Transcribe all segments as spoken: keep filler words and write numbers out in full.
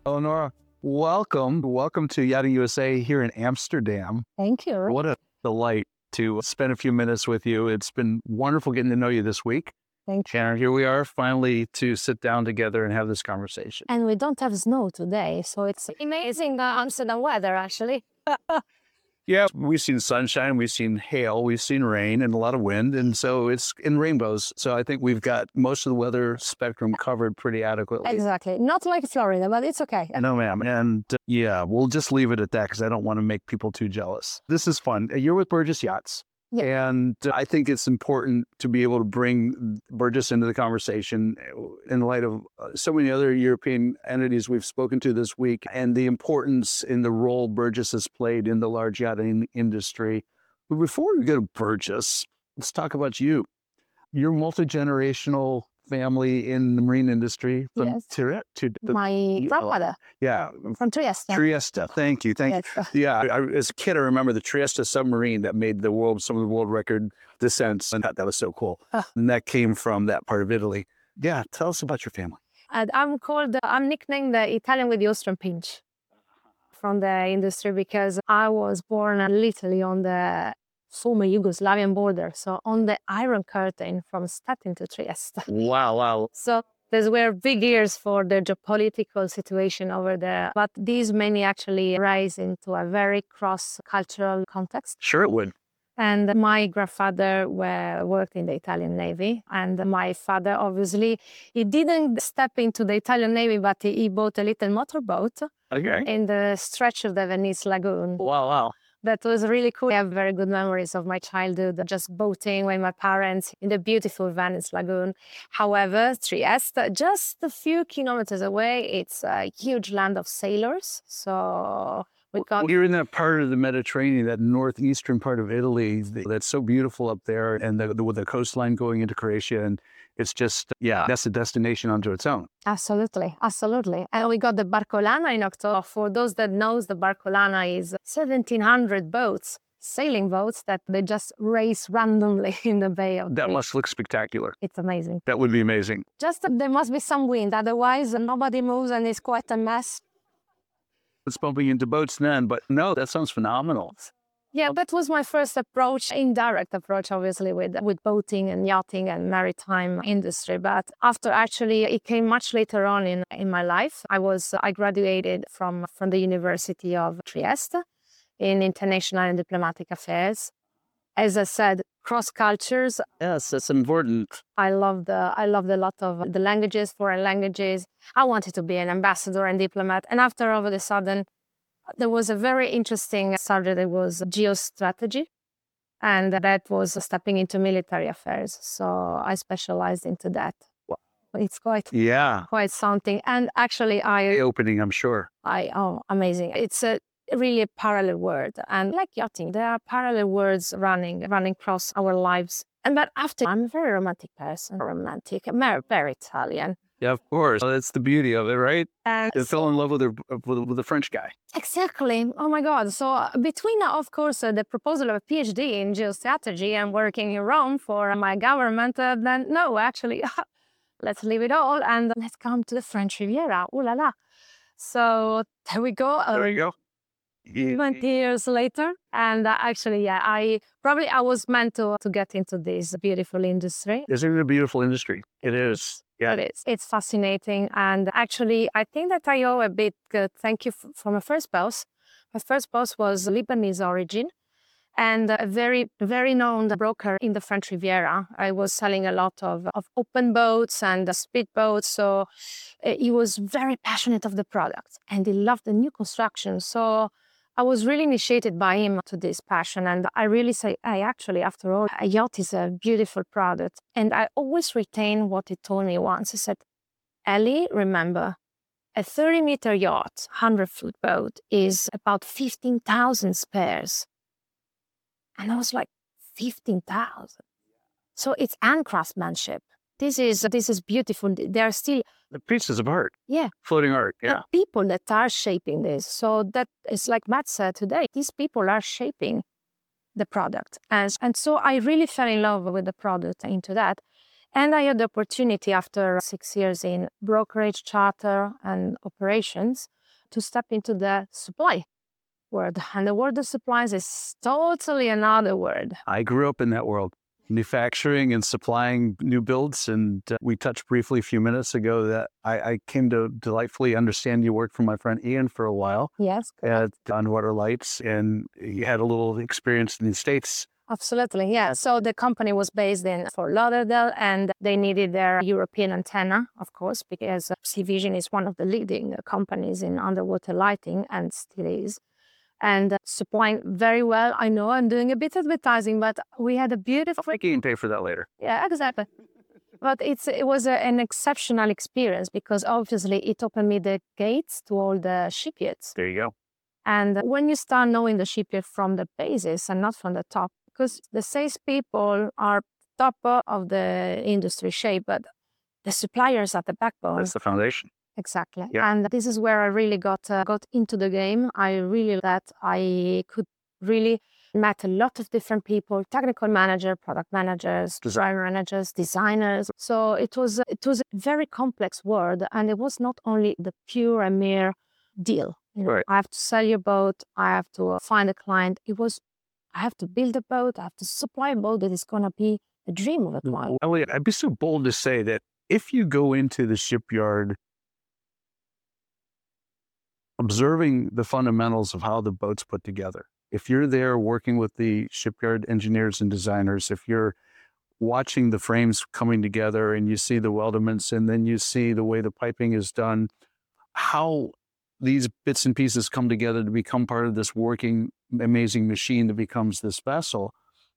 Eleonora, welcome. Welcome to Yachting U S A here in Amsterdam. Thank you. What a delight to spend a few minutes with you. It's been wonderful getting to know you this week. Thank you. And here we are finally to sit down together and have this conversation. And we don't have snow today, so it's amazing uh, Amsterdam weather, actually. Yeah, we've seen sunshine, we've seen hail, we've seen rain and a lot of wind. And so it's in rainbows. So I think we've got most of the weather spectrum covered pretty adequately. Exactly. Not like Florida, but it's okay. No, ma'am. And uh, yeah, we'll just leave it at that because I don't want to make people too jealous. This is fun. You're with Burgess Yachts. Yeah. And uh, I think it's important to be able to bring Burgess into the conversation in light of uh, so many other European entities we've spoken to this week and the importance in the role Burgess has played in the large yachting industry. But before we go to Burgess, let's talk about you. You're multi-generational family in the marine industry from Yes. Trieste to the, My grandmother yeah, from Trieste. Trieste. Thank you. Thank Yes. you. Yeah, I, as a kid, I remember the Trieste submarine that made the world, some of the world record descents. And that, that was so cool. Oh. And that came from that part of Italy. Yeah, tell us about your family. And I'm called, uh, I'm nicknamed the Italian with the Austrian pinch from the industry because I was born literally on the former Yugoslavian border. So on the Iron Curtain from Stettin to Trieste. Wow, wow. So these were big years for the geopolitical situation over there. But these many actually rise into a very cross-cultural context. Sure it would. And my grandfather were, worked in the Italian Navy. And my father, obviously, he didn't step into the Italian Navy, but he, he bought a little motorboat Okay. in the stretch of the Venice Lagoon. Wow, wow. That was really cool. I have very good memories of my childhood, just boating with my parents in the beautiful Venice Lagoon. However, Trieste, just a few kilometers away, it's a huge land of sailors. So we got... You're in that part of the Mediterranean, that northeastern part of Italy that's so beautiful up there, and the, the, with the coastline going into Croatia. And it's just, yeah, that's a destination unto its own. Absolutely, absolutely. And we got the Barcolana in October. For those that knows, the Barcolana is seventeen hundred boats, sailing boats that they just race randomly in the Bay of That Crete. must look spectacular. It's amazing. That would be amazing. Just uh, there must be some wind, otherwise nobody moves and it's quite a mess. It's bumping into boats then, but no, that sounds phenomenal. Yeah, that was my first approach, indirect approach, obviously, with, with boating and yachting and maritime industry. But after actually, it came much later on in, in my life. I was, I graduated from, from the University of Trieste in International and Diplomatic Affairs. As I said, cross cultures. Yes, that's important. I loved, uh, I loved a lot of the languages, foreign languages. I wanted to be an ambassador and diplomat. And after, all of a sudden, there was a very interesting subject that was geostrategy, and that was stepping into military affairs. So I specialized into that. Wow. It's quite, Yeah. quite something. And actually, I, Eye-opening, I'm sure. I, oh, amazing. It's a really a parallel world, and like yachting, there are parallel worlds running, running across our lives. And but after, I'm a very romantic person, romantic, very, very Italian. Yeah, of course. That's the beauty of it, right? And They fell in love with, their, with, with a French guy. Exactly. Oh my God. So uh, between, uh, of course, uh, the proposal of a PhD in geostrategy and working in Rome for my government, uh, then no, actually, let's leave it all and let's come to the French Riviera. Ooh la la. So there we go. Uh, There you go. twenty years later. And uh, actually, yeah, I probably I was meant to, to get into this beautiful industry. Isn't it a beautiful industry? It is. Yeah. It is. It's fascinating. And actually, I think that I owe a big uh, thank you f- for my first boss. My first boss was Lebanese origin and a very, very known broker in the French Riviera. I was selling a lot of, of open boats and uh, speed boats. So uh, he was very passionate of the product and he loved the new construction. So I was really initiated by him to this passion. And I really say, hey, actually, after all, a yacht is a beautiful product. And I always retain what he told me once. He said, Ellie, remember, a thirty meter yacht, one hundred foot boat, is about fifteen thousand spares. And I was like, fifteen thousand? So it's hand craftsmanship. This is, this is beautiful. There are still The pieces of art. Yeah. Floating art. the Yeah. people that are shaping this. So that is like Matt said today, these people are shaping the product. And, and so I really fell in love with the product into that. And I had the opportunity after six years in brokerage, charter, and operations to step into the supply world. And the world of supplies is totally another word. I grew up in that world, manufacturing and supplying new builds. And uh, we touched briefly a few minutes ago that I, I came to delightfully understand you worked for my friend Ian for a while Yes. at Underwater Lights, and you had a little experience in the States. Absolutely, yeah. So the company was based in Fort Lauderdale, and they needed their European antenna, of course, because C-Vision is one of the leading companies in underwater lighting, and still is, and supplying very well. I know I'm doing a bit of advertising, but we had a beautiful... I can pay for that later. Yeah, exactly. But it's it was a, an exceptional experience, because obviously it opened me the gates to all the shipyards. There you go. And when you start knowing the shipyard from the basis and not from the top, because the salespeople are top of the industry shape, but the suppliers are the backbone. That's the foundation. Exactly. Yeah. And this is where I really got uh, got into the game. I really that I could really met a lot of different people: technical manager, product managers, design managers, designers. So it was it was a very complex world, and it was not only the pure and mere deal. You know, Right. I have to sell your boat. I have to find a client. It was, I have to build a boat. I have to supply a boat that is going to be a dream of a client. Elliot, I'd be so bold to say that if you go into the shipyard observing the fundamentals of how the boat's put together, if you're there working with the shipyard engineers and designers, if you're watching the frames coming together and you see the weldments and then you see the way the piping is done, how these bits and pieces come together to become part of this working, amazing machine that becomes this vessel.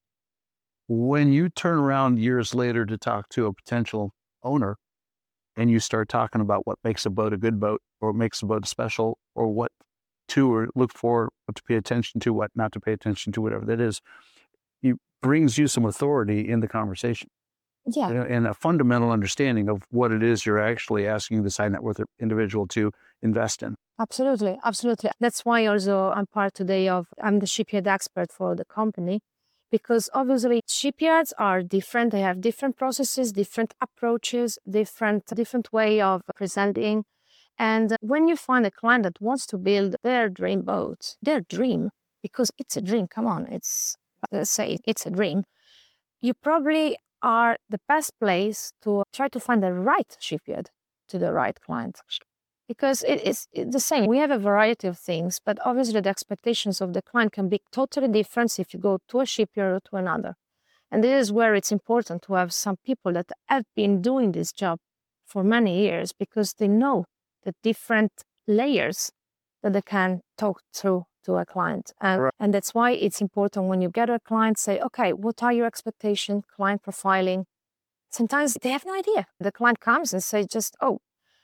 When you turn around years later to talk to a potential owner and you start talking about what makes a boat a good boat, or what makes a boat special, or what to or look for, what to pay attention to, what not to pay attention to, whatever that is, it brings you some authority in the conversation. Yeah. You know, and a fundamental understanding of what it is you're actually asking this high net worth individual to invest in. Absolutely, absolutely. That's why also I'm part today of, I'm the shipyard expert for the company, because obviously shipyards are different. They have different processes, different approaches, different, different way of presenting. And when you find a client that wants to build their dream boat, their dream, because it's a dream, come on, it's, let's say it's a dream, you probably are the best place to try to find the right shipyard to the right client. Because it is the same. We have a variety of things, but obviously the expectations of the client can be totally different if you go to a shipyard or to another. And this is where it's important to have some people that have been doing this job for many years, because they know the different layers that they can talk through to a client. And, Right. and that's why it's important when you get a client, say, okay, what are your expectations, client profiling? Sometimes they have no idea. The client comes and says just, oh,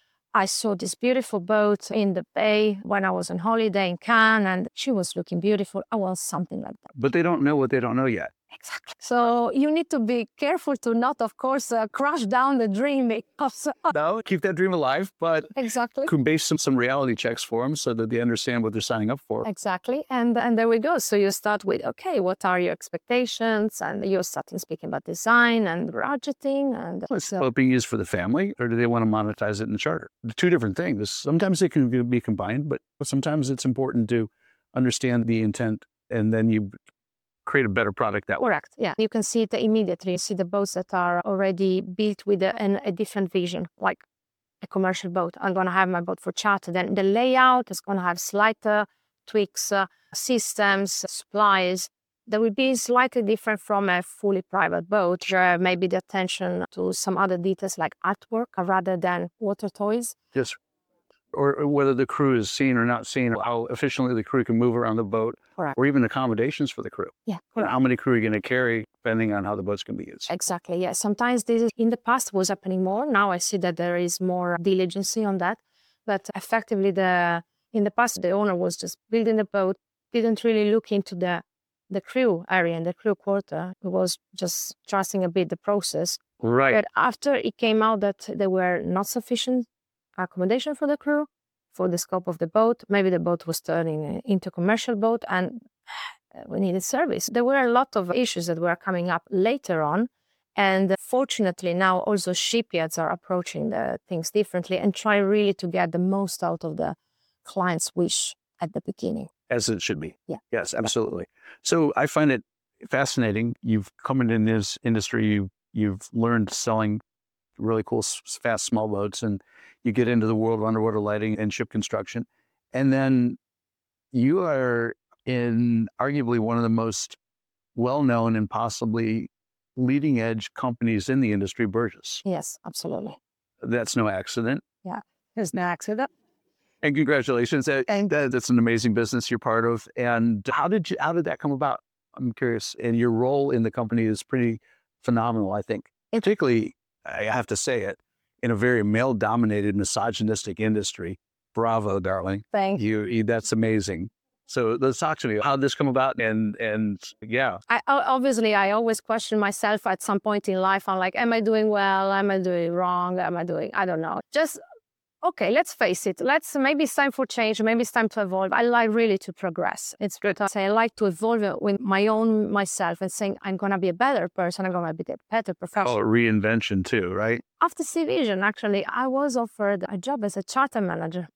I saw this beautiful boat in the bay when I was on holiday in Cannes, and she was looking beautiful. I want something like that. But they don't know what they don't know yet. Exactly. So you need to be careful to not, of course, uh, crush down the dream. Because, uh, No, keep that dream alive, but exactly. can base some, some reality checks for them so that they understand what they're signing up for. Exactly. And and there we go. So you start with, okay, what are your expectations? And you're starting speaking about design and budgeting. And Is so, it being used for the family, or do they want to monetize it in the charter? The two different things. Sometimes they can be combined, but sometimes it's important to understand the intent, and then you create a better product that way. correct. Yeah. You can see it immediately. You see the boats that are already built with a, an, a different vision, like a commercial boat. I'm going to have my boat for charter. Then the layout is going to have slighter tweaks, uh, systems, supplies that will be slightly different from a fully private boat, where maybe the attention to some other details like artwork rather than water toys. Yes. Or, or whether the crew is seen or not seen, or how efficiently the crew can move around the boat, Correct. or even accommodations for the crew. Yeah. You know, Correct. how many crew are you going to carry, depending on how the boat's going to be used. Exactly. Yeah. Sometimes this is, in the past was happening more. Now I see that there is more diligence on that. But effectively, the in the past, the owner was just building the boat, didn't really look into the the crew area and the crew quarter. It was just trusting a bit the process. Right. But after it came out that there were not sufficient accommodation for the crew, for the scope of the boat, maybe the boat was turning into a commercial boat and we needed service. There were a lot of issues that were coming up later on. And fortunately now also shipyards are approaching the things differently and try really to get the most out of the client's wish at the beginning. As it should be. Yeah. Yes, absolutely. So I find it fascinating. You've come into this industry, you, you've learned selling really cool, fast, small boats, and you get into the world of underwater lighting and ship construction. And then you are in arguably one of the most well-known and possibly leading edge companies in the industry, Burgess. Yes, absolutely. That's no accident. Yeah, there's no accident. And congratulations. That, that, that's an amazing business you're part of. And how did you, how did that come about? I'm curious. And your role in the company is pretty phenomenal, I think. Particularly, I have to say it, in a very male-dominated, misogynistic industry. Bravo, darling. Thank you. you that's amazing. So let's talk to me. How did this come about? And and yeah. I, obviously, I always question myself at some point in life. I'm like, am I doing well? Am I doing wrong? Am I doing, I don't know. Just, okay, let's face it. Let's, maybe it's time for change. Maybe it's time to evolve. I like really to progress. It's good to say I like to evolve with my own myself and saying I'm going to be a better person. I'm going to be a better professional. Oh, reinvention too, right? After SeaVision, actually, I was offered a job as a charter manager.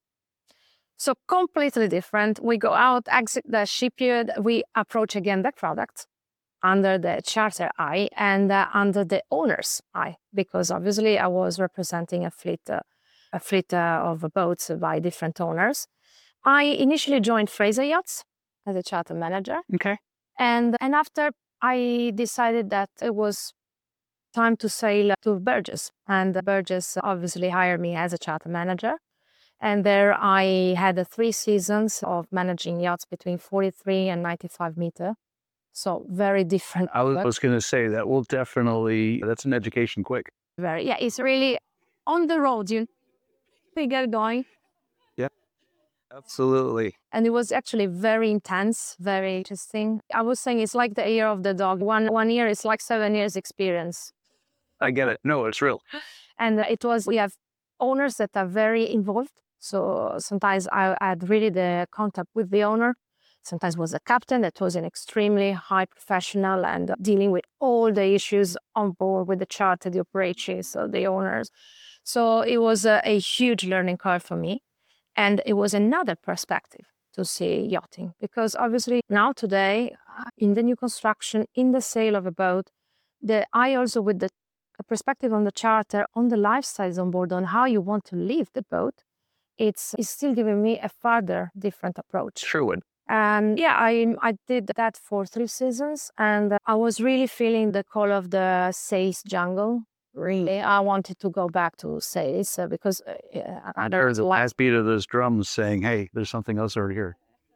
So completely different. We go out, exit the shipyard, we approach again the product under the charter eye and uh, under the owner's eye, because obviously I was representing a fleet, uh, a fleet uh, of boats by different owners. I initially joined Fraser Yachts as a charter manager. Okay. And, and after I decided that it was time to sail to Burgess, and Burgess obviously hired me as a charter manager. And there I had uh, three seasons of managing yachts between forty-three and ninety-five meter. So very different. I was, was going to say that will definitely, that's an education quick. Very, yeah, it's really on the road. You, you get going. Yeah, absolutely. And it was actually very intense, very interesting. I was saying it's like the year of the dog. One, one year is like seven years experience. I get it. No, it's real. And it was, we have owners that are very involved. So sometimes I had really the contact with the owner. Sometimes was a captain that was an extremely high professional and dealing with all the issues on board with the charter, the operations, so the owners. So it was a, a huge learning curve for me. And it was another perspective to see yachting. Because obviously now today, in the new construction, in the sale of a boat, the I also with the perspective on the charter, on the lifestyles on board, on how you want to live the boat, It's, it's still giving me a further different approach. Sure would. And yeah, I I did that for three seasons, and I was really feeling the call of the sales jungle. Really, I wanted to go back to sales uh, because uh, I heard the last beat of those drums saying, "Hey, there's something else over here."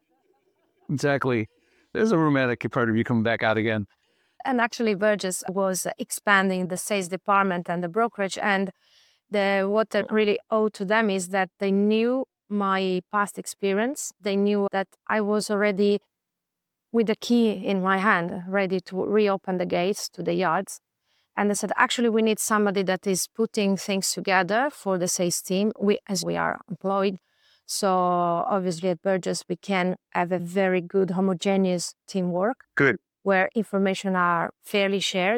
Exactly. There's a romantic part of you coming back out again. And actually, Burgess was expanding the sales department and the brokerage, and The, what I really owe to them is that they knew my past experience. They knew that I was already with the key in my hand, ready to reopen the gates to the yards. And they said, actually, we need somebody that is putting things together for the sales team, we, as we are employed. So obviously at Burgess, we can have a very good homogeneous teamwork. Good. Where information are fairly shared.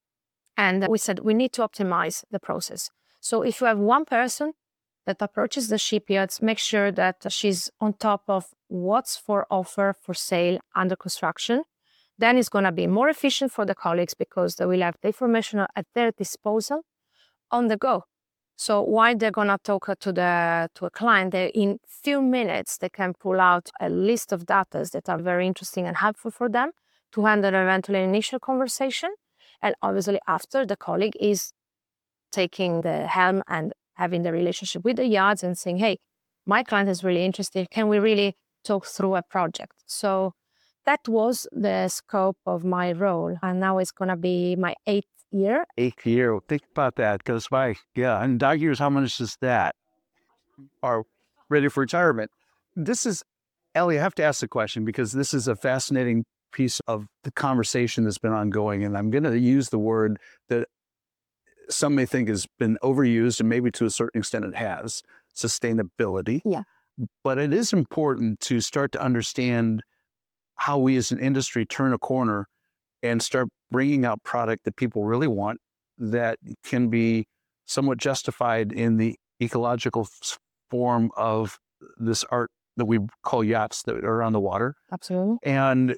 And we said, we need to optimize the process. So if you have one person that approaches the shipyards, make sure that she's on top of what's for offer, for sale, under construction. Then it's going to be more efficient for the colleagues because they will have the information at their disposal on the go. So while they're going to talk to the to a client, they, in few minutes, they can pull out a list of data that are very interesting and helpful for them to handle eventually an initial conversation. And obviously after, the colleague is taking the helm and having the relationship with the yards and saying, hey, my client is really interested. Can we really talk through a project? So that was the scope of my role. And now it's going to be my eighth year. Eighth year. Think about that. Because my, yeah, in dog years, how much is that? Are ready for retirement. This is, Ellie, I have to ask the question because this is a fascinating piece of the conversation that's been ongoing. And I'm going to use the word that some may think has been overused, and maybe to a certain extent it has, sustainability. Yeah. But it is important to start to understand how we as an industry turn a corner and start bringing out product that people really want that can be somewhat justified in the ecological form of this art that we call yachts that are on the water. Absolutely. And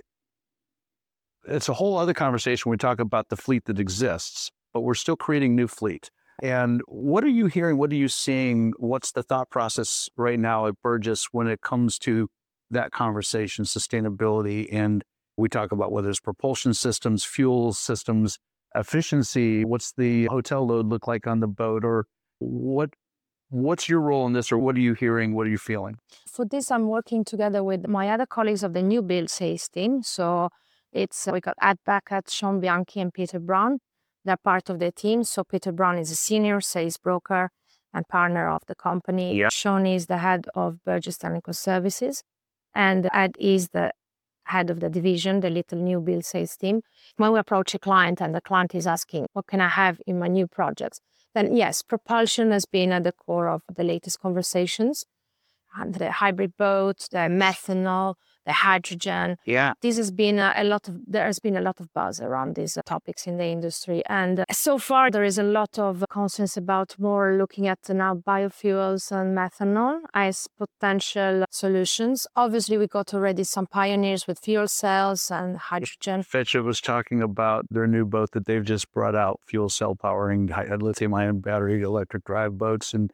it's a whole other conversation. We talk about the fleet that exists, but we're still creating new fleet. And what are you hearing? What are you seeing? What's the thought process right now at Burgiss when it comes to that conversation, sustainability? And we talk about whether it's propulsion systems, fuel systems, efficiency. What's the hotel load look like on the boat? Or what? What's your role in this? Or what are you hearing? What are you feeling? For this, I'm working together with my other colleagues of the new build sales team. So it's, we got Ed Beckett, Sean Bianchi, and Peter Brown. They're part of the team. So Peter Brown is a senior sales broker and partner of the company. Yeah. Sean is the head of Burgiss Technical Services. And Ed is the head of the division, the little new build sales team. When we approach a client and the client is asking, what can I have in my new projects? Then yes, propulsion has been at the core of the latest conversations. And the hybrid boats, the methanol, the hydrogen. Yeah. This has been a, a lot of, there has been a lot of buzz around these uh, topics in the industry. And uh, so far, there is a lot of concerns about more looking at uh, now biofuels and methanol as potential solutions. Obviously, we got already some pioneers with fuel cells and hydrogen. Fetcher was talking about their new boat that they've just brought out, fuel cell powering lithium-ion battery electric drive boats. And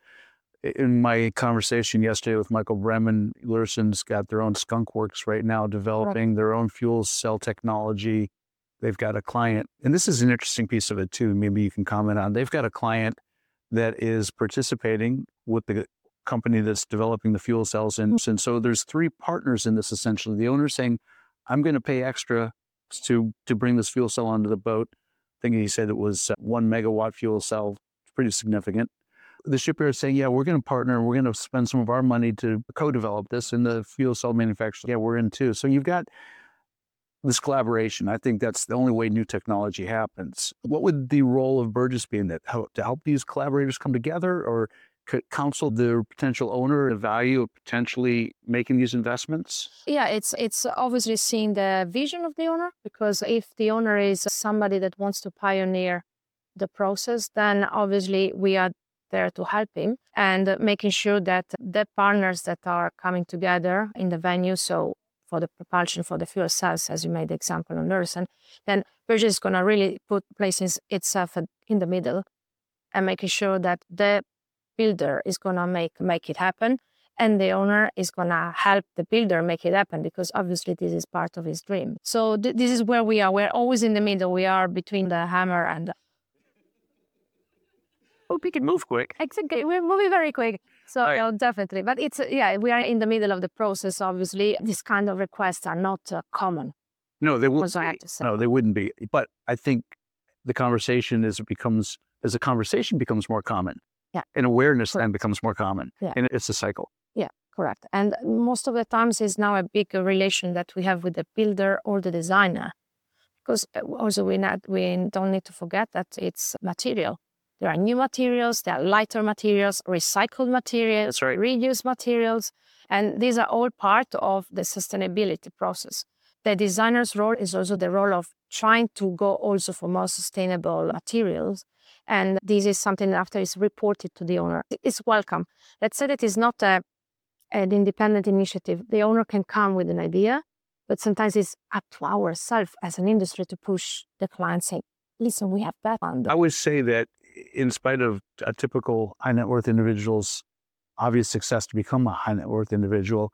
in my conversation yesterday with Michael Bremen, Lurson's got their own Skunk Works right now developing their own fuel cell technology. They've got a client, and this is an interesting piece of it too, maybe you can comment on. They've got a client that is participating with the company that's developing the fuel cells. And, and so there's three partners in this essentially. The owner's saying, I'm going to pay extra to, to bring this fuel cell onto the boat. I think he said it was one megawatt fuel cell, pretty significant. The shipyard is saying, yeah, we're going to partner. We're going to spend some of our money to co-develop this. And the fuel cell manufacturers, yeah, we're in too. So you've got this collaboration. I think that's the only way new technology happens. What would the role of Burgiss be in that? How, to help these collaborators come together, or could counsel the potential owner the value of potentially making these investments? Yeah, it's it's obviously seeing the vision of the owner, because if the owner is somebody that wants to pioneer the process, then obviously we are there to help him, and making sure that the partners that are coming together in the venue, so for the propulsion, for the fuel cells, as you made the example on Lurson, then Burgiss is going to really put places itself in the middle and making sure that the builder is going to make make it happen, and the owner is going to help the builder make it happen, because obviously this is part of his dream. So th- this is where we are. We're always in the middle. We are between the hammer and the Hope we can move quick. Exactly, we're moving very quick. So Right. yeah, definitely. But it's, uh, yeah, we are in the middle of the process, obviously. These kind of requests are not uh, common, No, they wouldn't was I be. have to say. No, they wouldn't be. But I think the conversation as it becomes, as the conversation becomes more common, Yeah. and awareness then Correct. becomes more common. Yeah. And it's a cycle. Yeah, correct. And most of the times is now a big uh, relation that we have with the builder or the designer. Because uh, also we, not, we don't need to forget that it's material. There are new materials, there are lighter materials, recycled materials, That's right. reused materials, and these are all part of the sustainability process. The designer's role is also the role of trying to go also for more sustainable materials, and this is something that after it's reported to the owner, it's welcome. Let's say that it's not a, an independent initiative. The owner can come with an idea, but sometimes it's up to ourselves as an industry to push the client saying, listen, we have that one. I would say that in spite of a typical high net worth individual's obvious success to become a high net worth individual,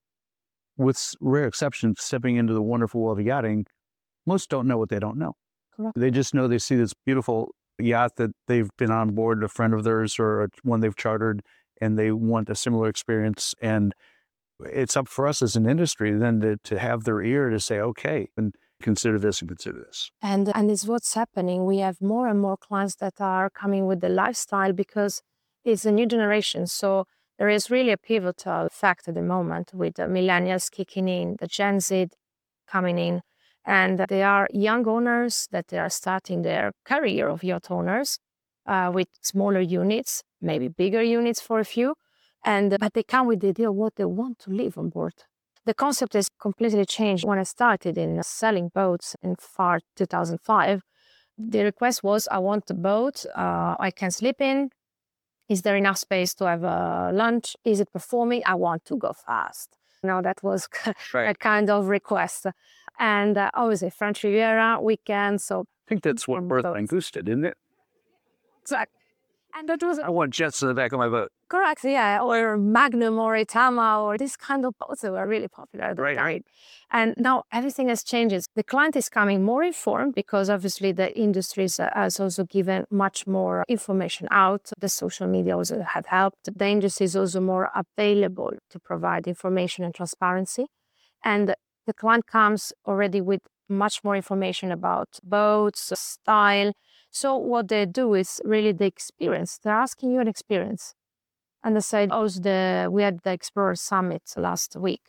with rare exception, stepping into the wonderful world of yachting, most don't know what they don't know. Correct. They just know they see this beautiful yacht that they've been on board, a friend of theirs or one they've chartered, and they want a similar experience. And it's up for us as an industry then to, to have their ear to say, okay, and consider this and consider this. And and it's what's happening. We have more and more clients that are coming with the lifestyle because it's a new generation. So there is really a pivotal fact at the moment with the millennials kicking in, the Gen Z coming in, and they are young owners that they are starting their career of yacht owners uh, with smaller units, maybe bigger units for a few, and but they come with the idea of what they want to live on board. The concept has completely changed. When I started in selling boats in far two thousand five, the request was, I want a boat uh, I can sleep in. Is there enough space to have a lunch? Is it performing? I want to go fast. You know, that was Right. a kind of request. And uh, obviously, French Riviera, weekend. So, I think that's what Bertha Goose did, isn't it? exactly. And that was I want jets in the back of my boat. correct, yeah. Or Magnum or Itama or this kind of boats that were really popular at the Right. time. And now everything has changed. The client is coming more informed because obviously the industry has also given much more information out. The social media also had helped. The industry is also more available to provide information and transparency. And the client comes already with much more information about boats, style. So what they do is really the experience. They're asking you an experience. And they said, oh, the, we had the Explorer Summit last week.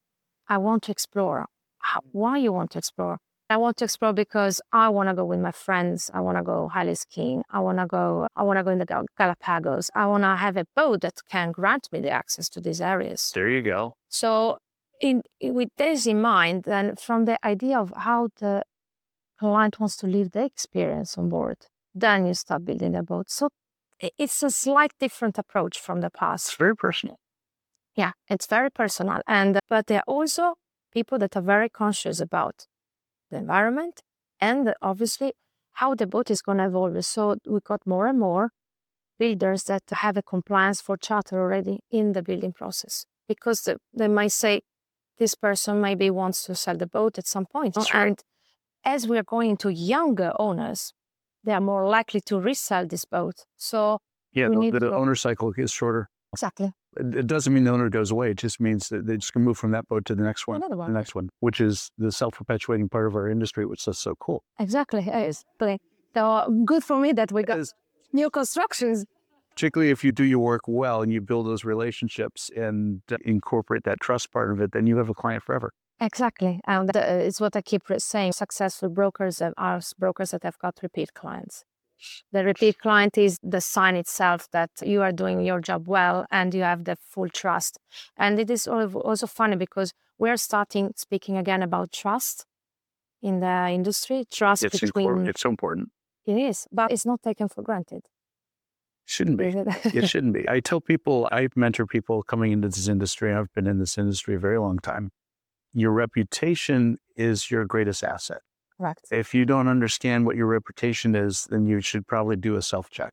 I want to explore. How, why you want to explore? I want to explore because I want to go with my friends. I want to go highly skiing. I want to go, I want to go in the Gal- Galapagos. I want to have a boat that can grant me the access to these areas. There you go. So in, with this in mind, then from the idea of how the client wants to live the experience on board, then you start building a boat. So it's a slight different approach from the past. It's very personal. Yeah, it's very personal. And but there are also people that are very conscious about the environment and obviously how the boat is going to evolve. So we got more and more builders that have a compliance for charter already in the building process, because the, they might say this person maybe wants to sell the boat at some point. That's right. And as we're going to younger owners, they are more likely to resell this boat. So Yeah, we the, need the to go- owner cycle is shorter. exactly. It it doesn't mean the owner goes away. It just means that they just can move from that boat to the next one, Another one. the next one, which is the self-perpetuating part of our industry, which is so cool. Exactly. Yes. But, so good for me that we got Because new constructions. particularly if you do your work well and you build those relationships and uh, incorporate that trust part of it, then you have a client forever. Exactly. And that is what I keep re- saying. Successful brokers are brokers that have got repeat clients. The repeat client is the sign itself that you are doing your job well and you have the full trust. And it is al- also funny because we're starting speaking again about trust in the industry. Trust It's between incor- it's so important. it is, but it's not taken for granted. Shouldn't be. Is it? It shouldn't be. I tell people, I mentor people coming into this industry. I've been in this industry a very long time. Your reputation is your greatest asset. Correct. If you don't understand what your reputation is, then you should probably do a self-check.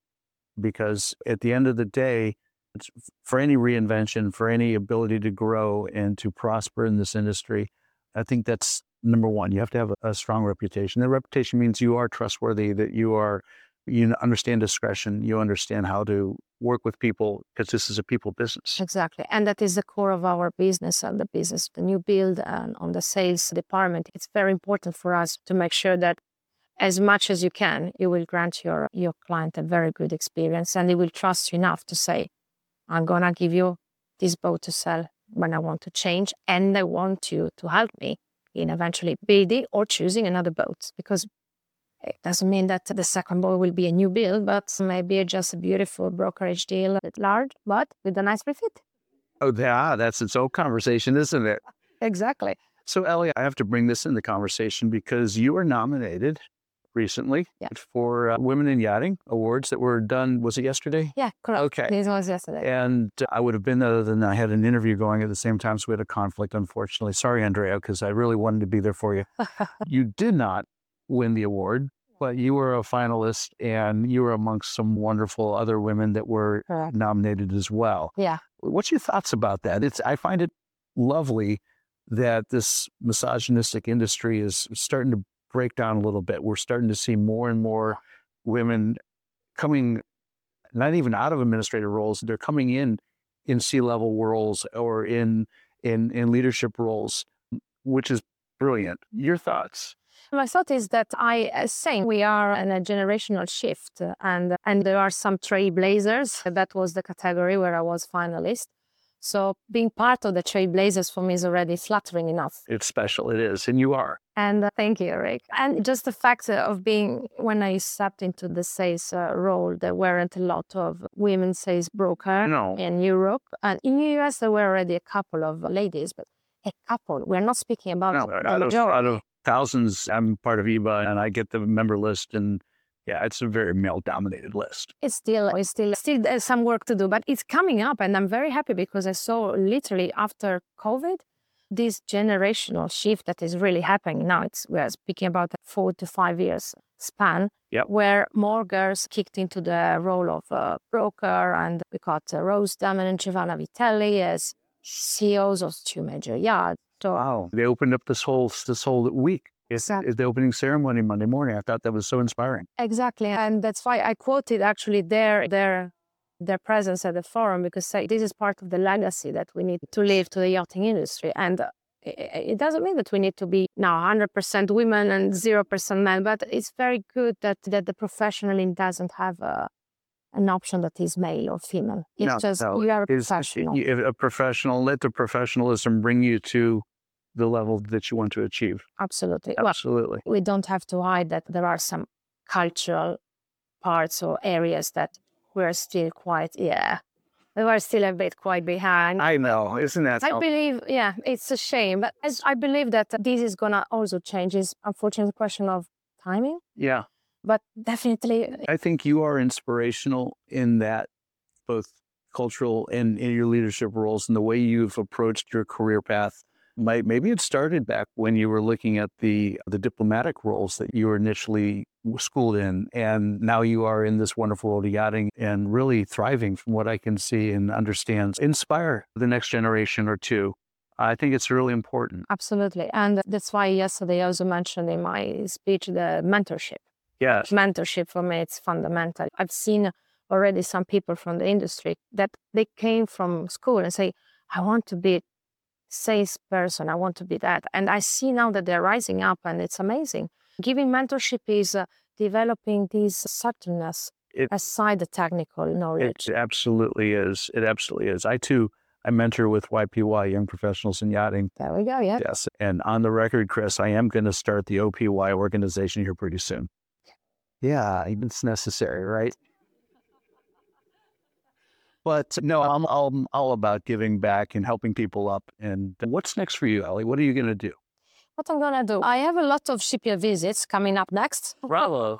Because at the end of the day, it's- for any reinvention, for any ability to grow and to prosper in this industry, I think that's number one. You have to have a, a strong reputation. The reputation means you are trustworthy, that you are, you understand discretion, you understand how to work with people, because this is a people business. Exactly. And that is the core of our business and the business, the new build and on the sales department. It's very important for us to make sure that as much as you can, you will grant your, your client a very good experience and they will trust you enough to say, I'm going to give you this boat to sell when I want to change. And I want you to help me in eventually building or choosing another boat, because it doesn't mean that the second boat will be a new build, but maybe just a beautiful brokerage deal at large, but with a nice refit. Oh, yeah, that's its own conversation, isn't it? Exactly. So, Ellie, I have to bring this in the conversation because you were nominated recently Yeah. for uh, Women in Yachting Awards that were done, was it yesterday? Yeah, correct. Okay. This was yesterday. And I would have been there, other than I had an interview going at the same time, so we had a conflict, unfortunately. Sorry, Andrea, because I really wanted to be there for you. You did not win the award, but you were a finalist and you were amongst some wonderful other women that were Correct. nominated as well. Yeah. What's your thoughts about that? It's I find it lovely that this misogynistic industry is starting to break down a little bit. We're starting to see more and more women coming, not even out of administrative roles, they're coming in in C-level roles or in in in leadership roles, which is brilliant. Your thoughts? My thought is that I uh, saying we are in a generational shift, uh, and and there are some trailblazers. That was the category where I was finalist. So being part of the trailblazers for me is already flattering enough. It's special. It is, and you are. And uh, thank you, Eric. And just the fact uh, of being, when I stepped into the sales uh, role, there weren't a lot of women sales broker No. in Europe. And in the U S, there were already a couple of ladies, but a couple. We're not speaking about No, the out of, majority. out of thousands, I'm part of E B A, and I get the member list, and Yeah, it's a very male-dominated list. It's still, it's still, still there's some work to do, but it's coming up, and I'm very happy because I saw literally after COVID, this generational shift that is really happening now. It's we're speaking about a four to five years span, Yep. where more girls kicked into the role of a broker, and we got uh, Rose Damen and Giovanna Vitelli as C E Os of two major yachts. So Wow. They opened up this whole this whole week. It's, Exactly. it's the opening ceremony Monday morning. I thought that was so inspiring. Exactly, and that's why I quoted actually their their their presence at the forum, because say, this is part of the legacy that we need to leave to the yachting industry. And uh, it, it doesn't mean that we need to be now one hundred percent women and zero percent men, but it's very good that that the professionalism doesn't have a, an option that is male or female. It's No, just no, you are a Is professional. if a professional, let the professionalism bring you to the level that you want to achieve. Absolutely. Well, Absolutely. we don't have to hide that there are some cultural parts or areas that we're still quite, yeah, we are still a bit quite behind. I know, isn't that? I believe, yeah, it's a shame, but as I believe that this is gonna also change. Is unfortunately a question of timing, Yeah, but definitely, I think you are inspirational in that, both cultural and in your leadership roles and the way you've approached your career path. Might maybe it started back when you were looking at the the diplomatic roles that you were initially schooled in, and now you are in this wonderful world of yachting and really thriving from what I can see and understand. Inspire the next generation or two. I think it's really important. absolutely, and that's why yesterday I also mentioned in my speech the mentorship. Yes. Mentorship for me, it's fundamental. I've seen already some people from the industry that they came from school and say, "I want to be." Salesperson, I want to be that. And I see now that they're rising up, and it's amazing. Giving mentorship is uh, developing this subtleness It- aside the technical knowledge. It absolutely is. It absolutely is. I too, I mentor with Y P Y, Young Professionals in Yachting. There we go, yeah. Yes. And on the record, Chris, I am going to start the O P Y organization here pretty soon. Yeah, it's necessary, right? But no, I'm, I'm all about giving back and helping people up. And what's next for you, Ali? What are you going to do? What I'm gonna do, I have a lot of shipyard visits coming up next. Bravo.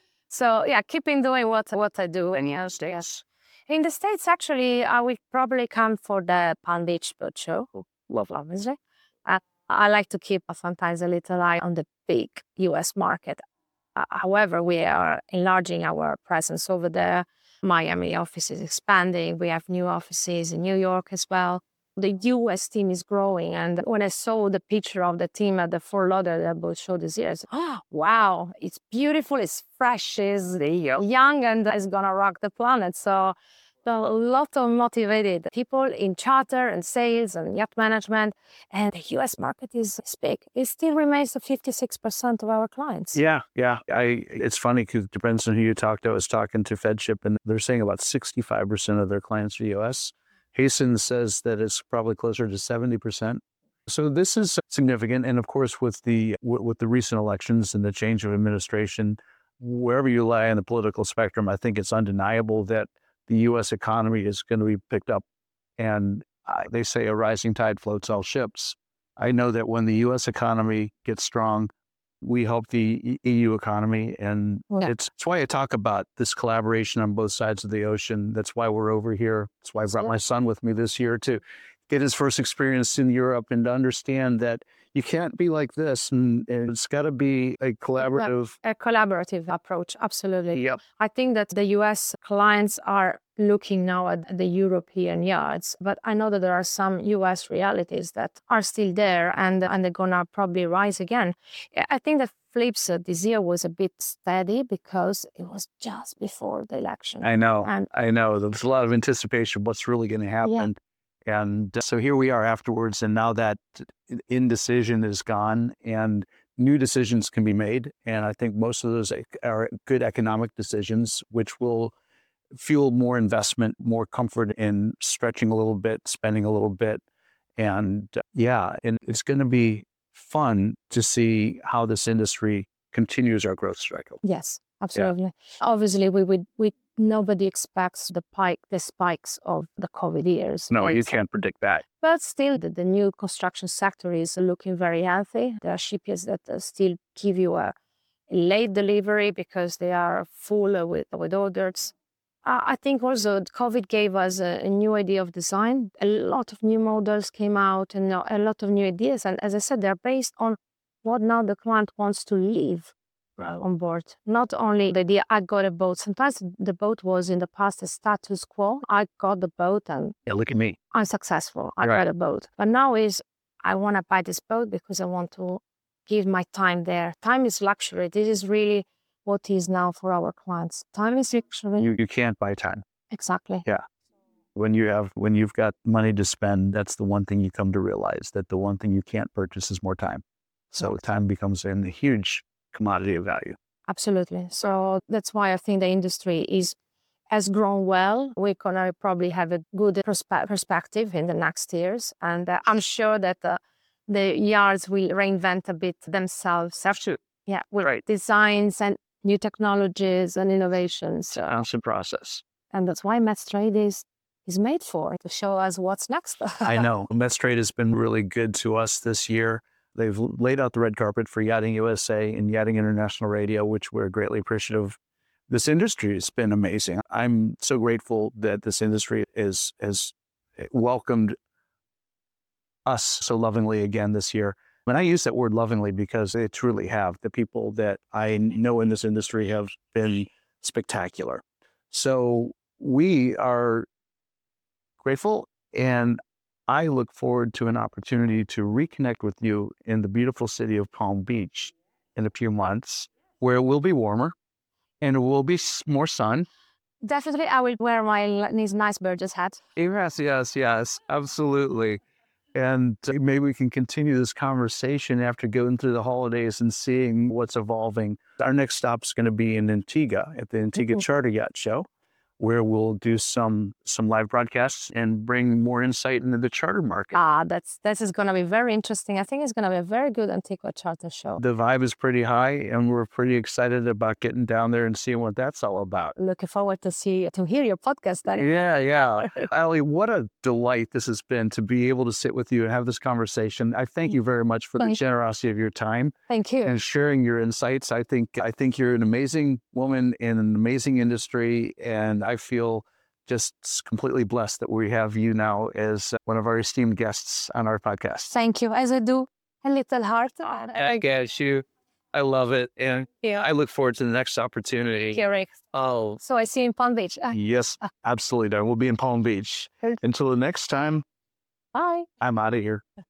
So yeah, keeping doing what what I do. And yes, yes. In the States, actually, I will probably come for the Palm Beach Boat Show. Lovely. Obviously. Uh, I like to keep uh, sometimes a little eye on the big U S market. Uh, however, we are enlarging our presence over there. Miami office is expanding. We have new offices in New York as well. The U S team is growing. And when I saw the picture of the team at the Fort Lauderdale Boat Show this year, I said, oh, wow, it's beautiful, it's fresh, it's young, and it's going to rock the planet. So a lot of motivated people in charter and sales and yacht management. And the U S market is big. It still remains fifty-six percent of our clients. Yeah, yeah. I. It's funny because it depends on who you talk to. I was talking to FedShip, and they're saying about sixty-five percent of their clients are U S. Hasten says that it's probably closer to seventy percent. So this is significant. And of course, with the with the recent elections and the change of administration, wherever you lie on the political spectrum, I think it's undeniable that the U S economy is going to be picked up. And uh, they say a rising tide floats all ships. I know that when the U S economy gets strong, we help the E U economy. And Yeah. it's, it's why I talk about this collaboration on both sides of the ocean. That's why we're over here. That's why I brought my son with me this year to get his first experience in Europe and to understand that you can't be like this. And, and it's got to be a collaborative. A collaborative approach, absolutely. Yep. I think that the U S clients are looking now at the European yards, but I know that there are some U S realities that are still there, and, and they're going to probably rise again. I think that flips uh, this year was a bit steady because it was just before the election. I know. And I know. There's a lot of anticipation of what's really going to happen. And uh, so here we are afterwards. And now that indecision is gone and new decisions can be made. And I think most of those are good economic decisions, which will fuel more investment, more comfort in stretching a little bit, spending a little bit. And uh, yeah, and it's going to be fun to see how this industry continues our growth cycle. yes, absolutely. Obviously, we would we nobody expects the pike the spikes of the COVID years. No, you It's- can't predict that. But still, the, the new construction sector is looking very healthy. There are shipyards that uh, still give you a late delivery because they are full with, with orders. Uh, I think also COVID gave us a, a new idea of design. A lot of new models came out and a lot of new ideas. And as I said, they're based on what now the client wants to leave on board. Not only the idea, I got a boat. Sometimes the boat was in the past a status quo. I got the boat and Yeah, look at me. I'm successful. I Right. got a boat. But now is I want to buy this boat because I want to give my time there. Time is luxury. This is really what is now for our clients. Time is luxury. You, you can't buy time. Exactly. Yeah. When you have, when you've got money to spend, that's the one thing you come to realize, that the one thing you can't purchase is more time. So Yes. time becomes a huge commodity of value. Absolutely. So that's why I think the industry is has grown well. We're gonna probably have a good perspe- perspective in the next years, and uh, I'm sure that uh, the yards will reinvent a bit themselves. Have to. Yeah, with Right. designs and new technologies and innovations. It's a constant process. And that's why Medstrade is is made for, to show us what's next. I know. Medstrade has been really good to us this year. They've laid out the red carpet for Yachting U S A and Yachting International Radio, which we're greatly appreciative. This industry has been amazing. I'm so grateful that this industry is has welcomed us so lovingly again this year. And I use that word lovingly because they truly have. The people that I know in this industry have been spectacular. So we are grateful, and I look forward to an opportunity to reconnect with you in the beautiful city of Palm Beach in a few months, where it will be warmer and it will be s- more sun. Definitely, I will wear my nice, nice Burgess hat. Yes, yes, yes, absolutely. And maybe we can continue this conversation after going through the holidays and seeing what's evolving. Our next stop is going to be in Antigua at the Antigua Mhm. Charter Yacht Show, where we'll do some some live broadcasts and bring more insight into the charter market. Ah, that's this is gonna be very interesting. I think it's gonna be a very good Antigua Charter show. The vibe is pretty high, and we're pretty excited about getting down there and seeing what that's all about. Looking forward to see to hear your podcast, Danny. Yeah, yeah. Ali, what a delight this has been to be able to sit with you and have this conversation. I thank you very much for the Thank- generosity of your time Thank you. and sharing your insights. I think I think you're an amazing woman in an amazing industry, and I feel just completely blessed that we have you now as one of our esteemed guests on our podcast. Thank you. As I do, a little heart. I guess you. I love it, and Yeah. I look forward to the next opportunity. Correct. Oh, So I see you in Palm Beach. Ah, yes, absolutely. Darren. We'll be in Palm Beach. Good. Until the next time, Bye. I'm out of here.